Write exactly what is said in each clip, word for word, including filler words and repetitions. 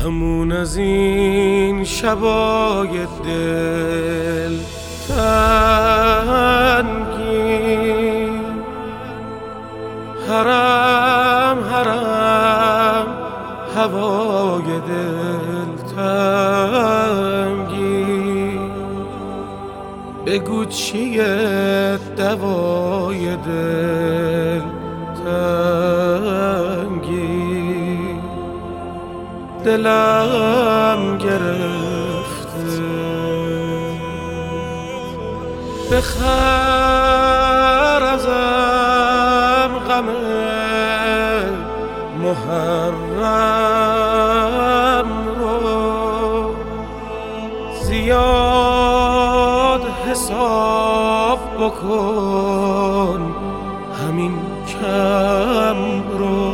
همون از این شبای دل تنگی، حرم حرم هوای دل تنگی، بگو چیه دوای دل تنگی، دلم گرفته. بخر ازم غم محرم رو، زیاد حساب بکن همین کم رو.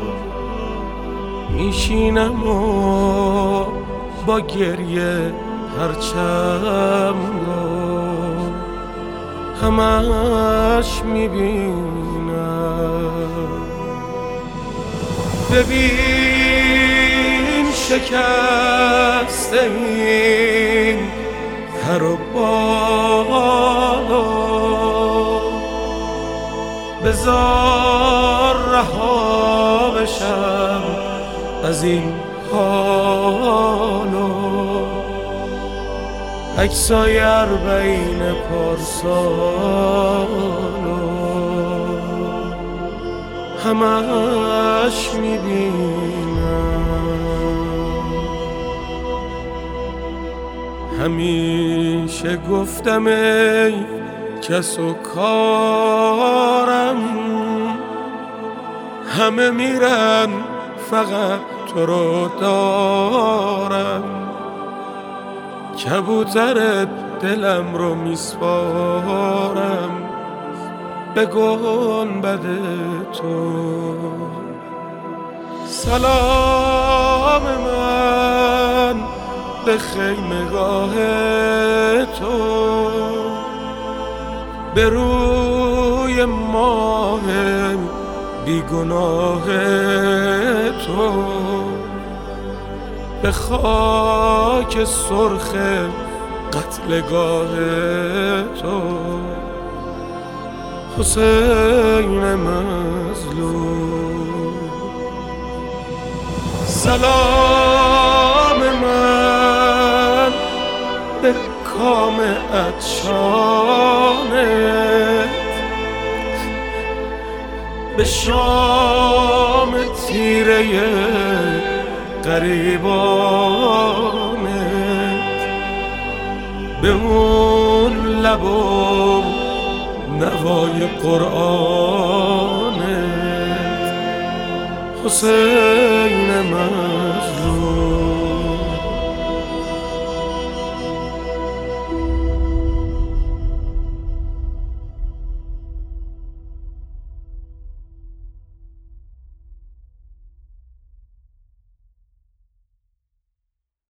میشینم و با گریه پرچم رو همش میبینم. ببین شکسته این پر و بالا، بذار رها بشم از این حالو. عکسای اربعین پارسالو همش میبینم. همیشه گفتم ای کس و کارم، همه میرن فقط تو رو دارم. کبوتر دلم رو میسپارم به گنبد تو. سلام من به خیمگاه تو، به روی ماه بیگناه تو، به خاک سرخ قتلگاه تو. حسین مظلوم، سلام من به کام عطشانت، به شام تیره غریبانت، به اون لب و نوای قرآنت. حسین مظلوم.